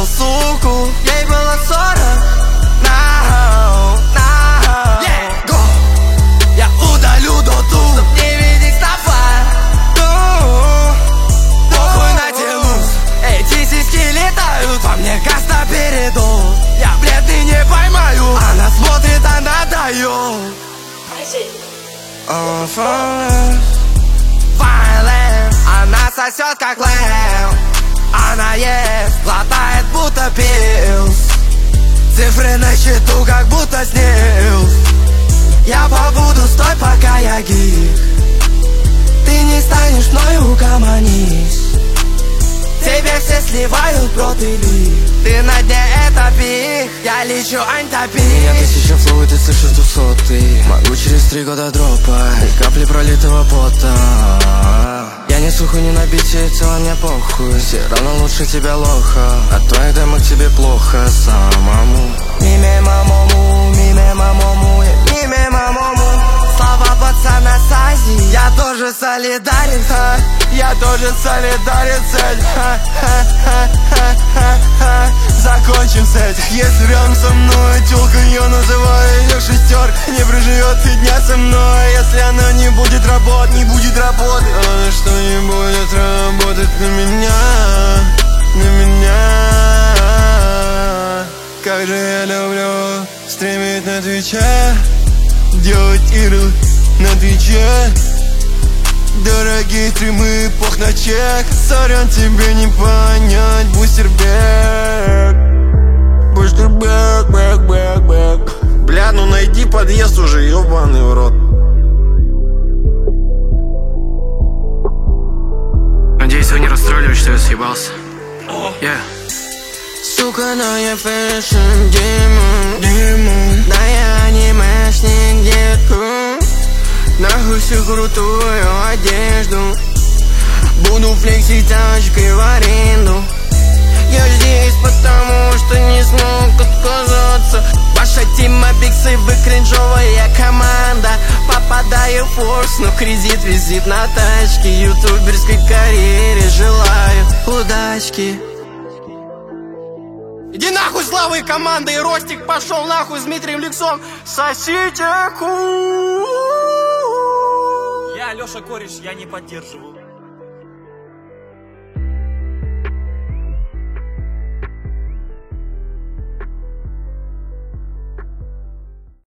увидел суку, ей было 40. Я удалю доту, чтоб не видеть стопа. Похуй на телус, эти сиськи летают, во мне каста передул. Я бледный не поймаю, она смотрит, она дает. Violent, она сосет как лэм. Она ест, глотает будто пилс. Цифры на счету как будто снилс. Я побуду, стой, пока я гик. Ты не станешь мною, угомонись. Тебе все сливают, бро, ты ли. Ты на дне, это пик. Я лечу антопик. Меня 1000 флоу, и ты слышишь 200. Могу через 3 года дропать и капли пролитого пота. Я не сухой, не на бите, тело мне похуй. Все равно лучше тебя лоха. От твоих демок тебе плохо самому. Миме мамому, миме мамому, миме мамому. Слова пацана с Азии. Я тоже солидарен, ха. Я тоже солидарен с этим. Закончим с этим. Если рядом со мной тёлка, я называю её шестёр. Не проживет и дня со мной. Если она не будет работать, не будет работать. Она что не будет работать на меня, на меня. Как же я люблю стримить на Твиче, делать игры на Твиче. Дорогие стримы, пох на чек. Сорян, тебе не понять, бустербек. Бустербек, бэк, бэк, бэк. Бля, ну найди подъезд уже, ёбаный в рот. Надеюсь, вы не расстроились, что я съебался. Сука, но я фэшн демон. Да я анимешник, детку. Нахуй всю крутую одежду. Буду флексить тачкой в аренду. Я здесь потому, что не смог отказаться. Ваша тима биксы, вы кринжовая команда. Попадаю в форс, но кредит визит на тачке. Ютуберской карьере желаю удачки. Иди нахуй, славы команды, и Ростик пошел нахуй с Дмитрием Ликсом. Сосите ку. Я Леша Кореш, я не поддерживаю.